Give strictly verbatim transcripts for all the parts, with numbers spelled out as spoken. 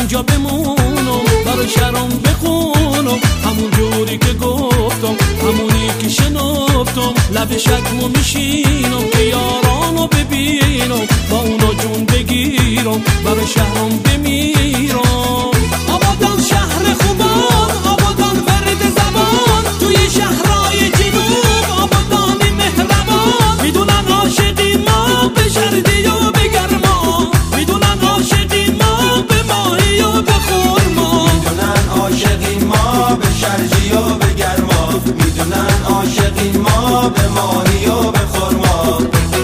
اینجا بمونم برای شهرام بخونم، همون جوری که گفتم همونی که شنفتم، لب شکمو میشینم که یارانو ببینم، با اونا جون بگیرم برای شهرام بمیرم. آبادان شهر خوبان، آبادان ورد زبان، توی شهرهای جنوب آبادانی مهربان، میدونن عاشقی ما به شردی و به گرما، میدونن عاشقی ما به ماهی و به خرما، میدونن عاشقی ما به شرجی و به گرما، میدونن عاشقی ما به ماهی و به خرما.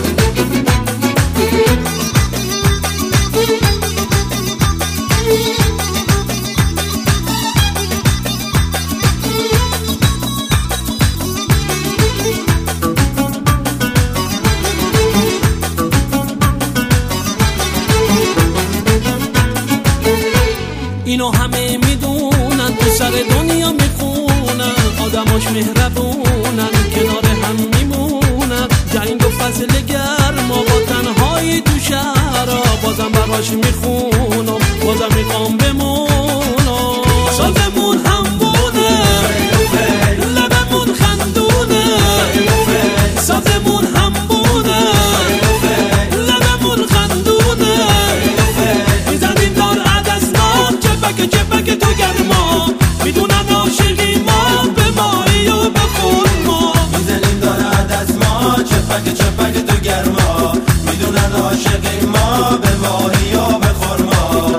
اینو همه میدونن، تو سر دنیا میخونن، آدماش مهربونن، کنار هم میمونن، جنگ و فصل گرما با تنهایی تو شهرها، بازم براش میخونم، بازم میخوام بمونم. سازمون هم بونه، لبمون خندونه، سازمون هم بونه، لبمون خندونه، میزنیم دار عدسناک چپک چپک تو گرما، میدونن عاشقی ما به ماهی و به خرما، میزنیم دار عدسناک چپک چپک تو گرما، میدونن عاشقی ما به ماهی و به خرما.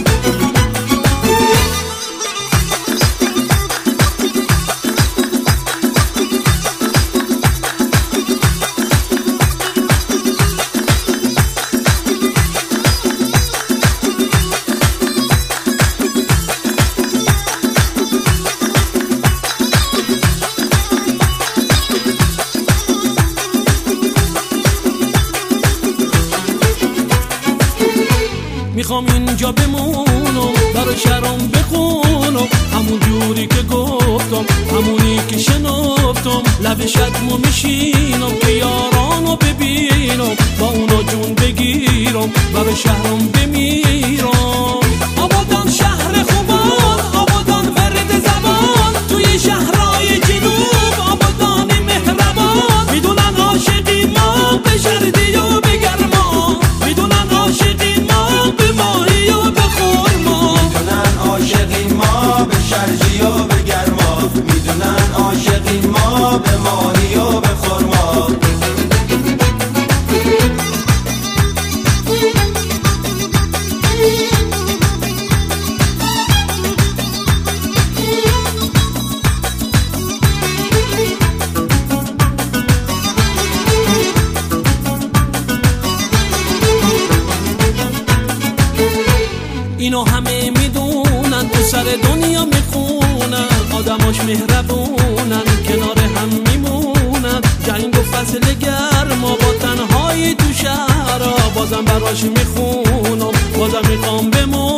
میخوام اینجا بمونم برای شهرام بخونم، همون جوری که گفتم همونی که شنفتم، لب شکمو میشینم که یارانو ببینم، با اونا جون بگیرم برای شهرام بمیرم. آبادان شهر خوبان، آبادان ورد زبان، توی شهرهای جنوب آبادانی مهربان، میدونن عاشقی ما به شردی و به گرما، میدونن عاشقی ما به ماهی و به خرما، میدونن عاشقی ما به شرجی و به گرما، میدونن عاشقی ما به ماهی و به خرما. اینو همه میدونن، تو سر دنیا میخونن، آدماش مهربونن، کنار هم میمونن، جنگ و فصل گرما با تنهایی تو شهرها، بازم براش میخونم، بازم میخوام بمونم.